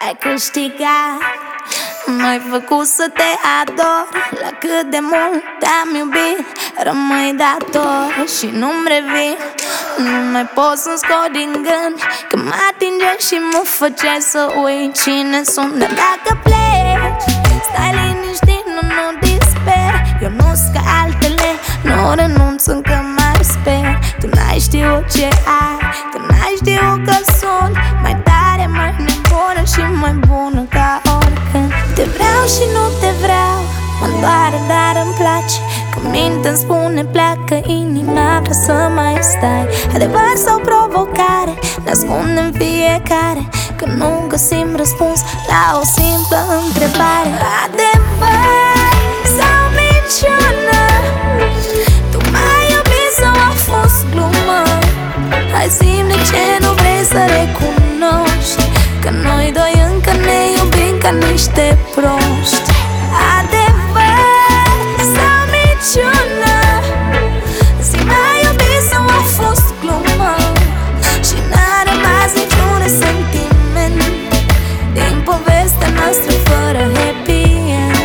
ai câștigat. M-ai făcut să te ador, la cât de mult te-am iubit. Rămâi dator și nu-mi revin. Nu mai pot să-mi scot din gând că mă atingeai și mă făceai să uit cine sunt. Dar dacă pleci, stai liniștit, nu disper. Eu nu-s ca altele, nu renunț, încă mai sper. Tu n-ai știut ce ai, tu n-ai știut că sunt mai tare, mai nebună și mai bună ca oricând. Te vreau și nu te vreau, mă doare, dar îmi place. Că mintea-mi spune pleacă, inima vrea să mai stai. Adevăr sau provocare, ne ascundem fiecare, că nu găsim răspuns la o simplă întrebare. Adevăr sau minciună, tu m-ai iubit sau a fost glumă? Hai zi-mi de ce nu vrei să recunoști că noi doi încă ne iubim ca niște proști. Adevăr sau minciună, zi m-ai iubit sau a fost glumă? Și n-a rămas niciun resentiment din povestea noastră fără happy end.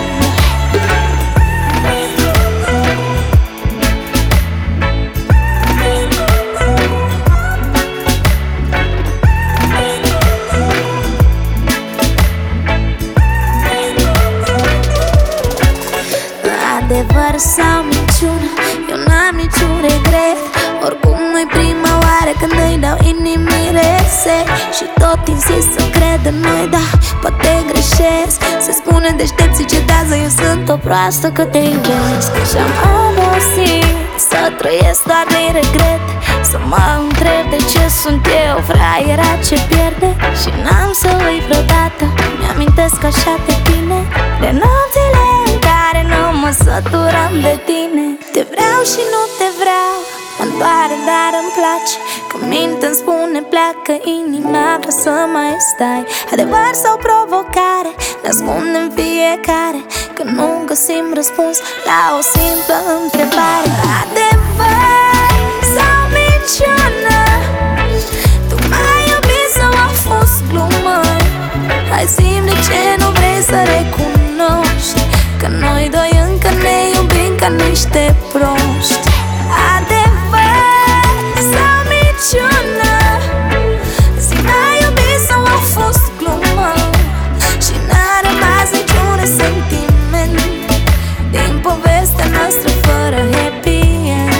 Adevăr sau minciună, eu n-am niciun regret. Oricum nu-i prima oară când îi dau inimii reset. Și tot insist să cred în noi, dar poate greșesc. Se spune deștepții cedează, eu sunt o proastă că te iubesc. Și-am obosit să trăiesc doar de regret, să mă întreb de ce sunt eu fraiera ce pierde. Și n-am să uit vreodată, mi-amintesc așa de bine de nopțile în care nu mă săturam de tine. Te vreau și nu te vreau, mă doare, dar îmi place. Că mintea-mi spune pleacă, inima vrea să mai stai. Adevăr sau provocare, ne ascundem fiecare, că nu găsim răspuns la o simplă întrebare. Adevăr sau minciună, tu m-ai iubit sau a fost glumă? Hai zi-mi de ce nu vrei să recunoști că noi doi încă ne iubim ca niște proști. Adevăr sau minciună, zi m-ai iubit sau a fost glumă? Și n-a rămas niciun resentiment din povestea noastră fără happy end.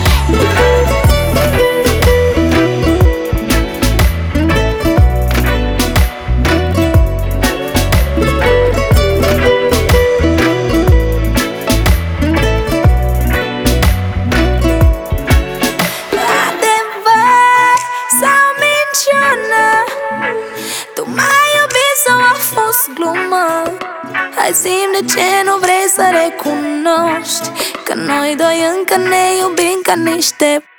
Tu m-ai iubit sau a fost glumă? Hai zi-mi de ce nu vrei să recunoști că noi doi încă ne iubim ca niște